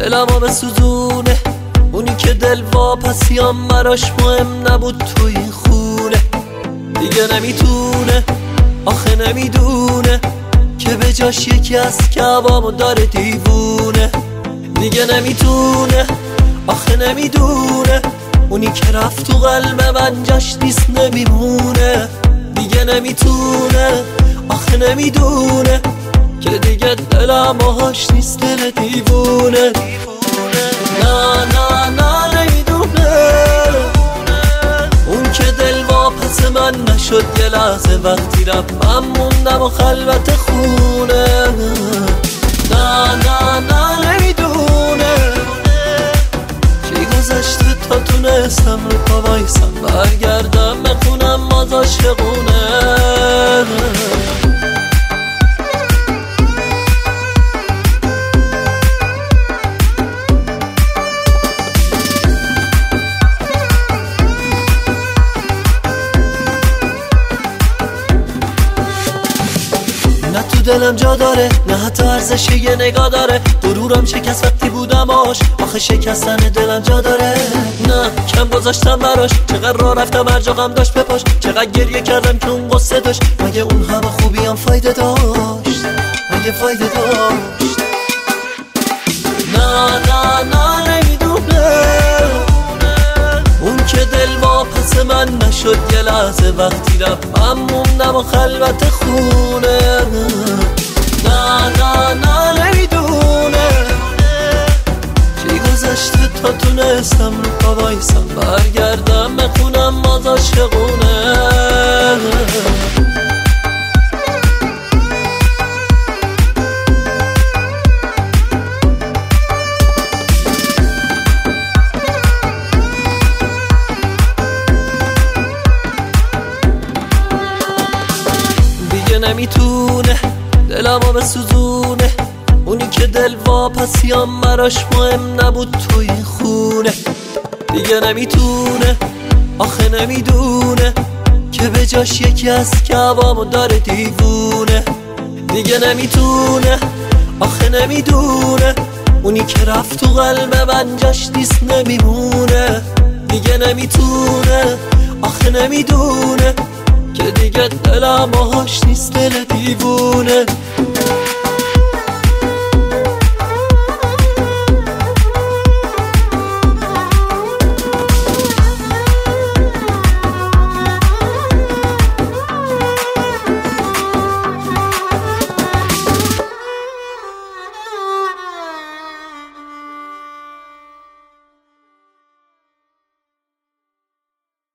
دلمو بسوزونه، اونی که دل واپسیام براش مهم نبود تو این خونه. دیگه نمیتونه، آخه نمیدونه که به جاش یکی از کعبامو داره دیوونه. دیگه نمیتونه، آخه نمیدونه اونی که رفت تو قلب من جاش نیست نمیمونه. دیگه نمیتونه، آخه نمیدونه که دیگه دلم باهاش نیست دل دیوونه. نه نه نه نمیدونه اون که دل واپس من نشد یه لحظه وقتی رفت من موندم و خلوت خونه. نه نه نه نمیدونه چی گذشته تا تونستم رو پا بایستم برگردم بخونم باز عاشقونه. نه تو دلم جا داره، نه حتی ارزش یه نگاه داره. غرورم شکست وقتی بودم آش، آخه شکستن دلم جا داره. نه کم گذاشتم براش، چقدر راه رفتم هر جا غم داشت بپاش. چقدر گریه کردم که اون قصه داشت، مگه اون همه خوبیام فایده داشت؟ مگه فایده داشت؟ نه نه نه نمیدونه اون که دل واپس من نشد یه لحظه وقتی رفت من موندم و خلوت خونه. نه نه نه نمیدونه چی گذشته تا تونستم رو پا بایستم برگردم بخونم باز عاشقونه. نمیتونه دلمو بسوزونه، اونی که دل واپسیام براش مهم نبود تو این خونه. دیگه نمیتونه، آخه نمیدونه که به جاش یکی از کعبامو داره دیوونه. دیگه نمیتونه، آخه نمیدونه اونی که رفت تو قلب من جاش نیست نمیمونه. دیگه نمیتونه، آخه نمیدونه که دیگه دلم باهاش نیست دل دیوونه.